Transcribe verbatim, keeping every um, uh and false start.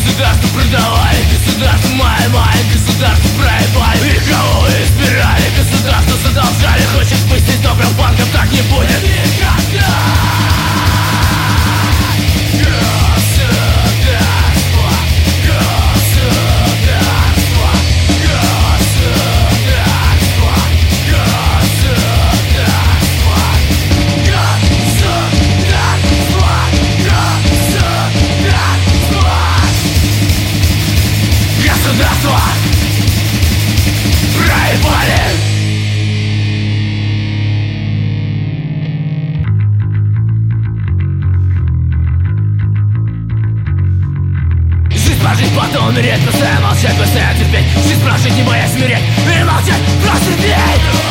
Государство продавали, государство май-май, государство проебали. И кого избирали, государство задолжали. Хочешь быть здесь добрым банком, так не будет никогда. Государство проебали. Жизнь прожить, потом умереть, быстрее молчать, быстрее терпеть. Жизнь прожить, не боясь умереть, и молчать, просто терпеть.